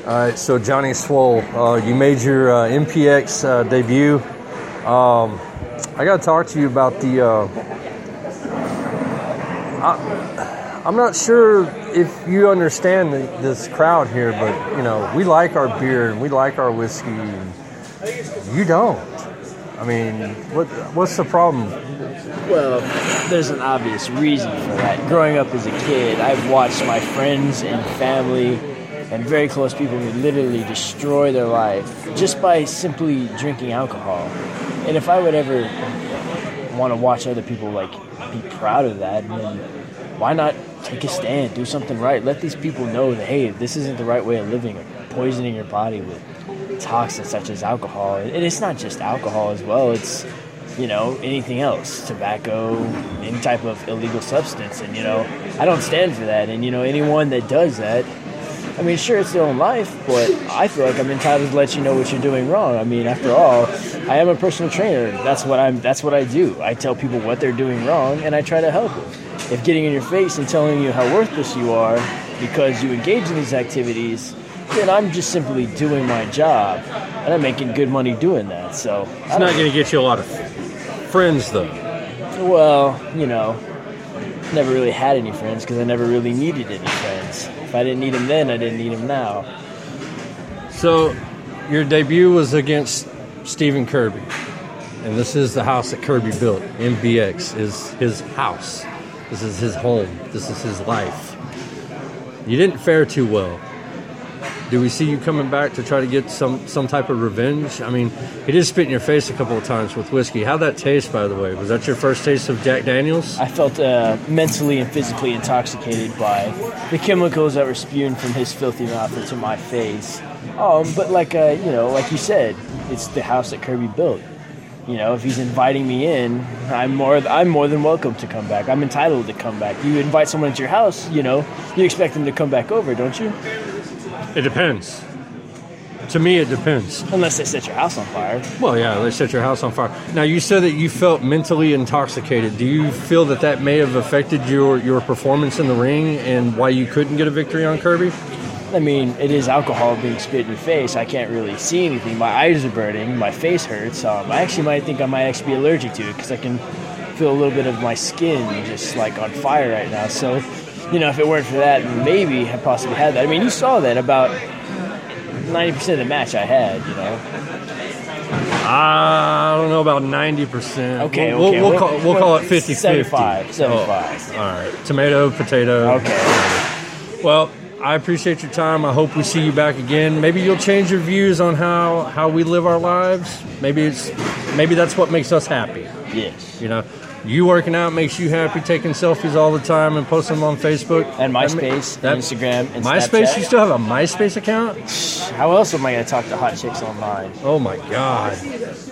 All right, so Johnny Swole, you made your MPX debut. I got to talk to you about the. I'm not sure if you understand this crowd here, but we like our beer and we like our whiskey, and you don't. I mean, what's the problem? Well, there's an obvious reason for that. Growing up as a kid, I've watched my friends and family and very close people literally destroy their life just by simply drinking alcohol. And if I would ever want to watch other people be proud of that, then why not take a stand, do something right? Let these people know that, hey, this isn't the right way of living, poisoning your body with toxins such as alcohol. And it's not just alcohol as well. It's anything else, tobacco, any type of illegal substance. And I don't stand for that. And anyone that does that, I mean, sure, it's their own life, but I feel like I'm entitled to let you know what you're doing wrong. I mean, after all, I am a personal trainer. That's what I do. I tell people what they're doing wrong, and I try to help them. If getting in your face and telling you how worthless you are because you engage in these activities, then I'm just simply doing my job, and I'm making good money doing that. So it's not going to get you a lot of friends, though. Well, never really had any friends because I never really needed any friends. If I didn't need them then, I didn't need them now. So, your debut was against Stephen Kirby, and this is the house that Kirby built. MBX is his house. This is his home. This is his life. You didn't fare too well. Do we see you coming back to try to get some type of revenge? I mean, he did spit in your face a couple of times with whiskey. How'd that taste, by the way? Was that your first taste of Jack Daniels? I felt mentally and physically intoxicated by the chemicals that were spewing from his filthy mouth into my face. But like you said, it's the house that Kirby built. If he's inviting me in, I'm more than welcome to come back. I'm entitled to come back. You invite someone into your house, you expect them to come back over, don't you? It depends. To me, it depends. Unless they set your house on fire. Well, yeah, they set your house on fire. Now, you said that you felt mentally intoxicated. Do you feel that may have affected your performance in the ring and why you couldn't get a victory on Kirby? I mean, it is alcohol being spit in your face. I can't really see anything. My eyes are burning. My face hurts. I actually might think I might be allergic to it because I can feel a little bit of my skin just on fire right now. So, if it weren't for that, maybe I possibly had that. I mean, you saw that about 90% of the match I had, I don't know about 90%. Okay. We'll call it 50-50. 75. Oh, all right. Tomato, potato. Okay. Well, I appreciate your time. I hope we see you back again. Maybe you'll change your views on how we live our lives. Maybe that's what makes us happy. Yes. You working out makes you happy, taking selfies all the time and posting them on Facebook. And MySpace, Instagram, and MySpace? Snapchat. You still have a MySpace account? How else am I going to talk to hot chicks online? Oh, my God.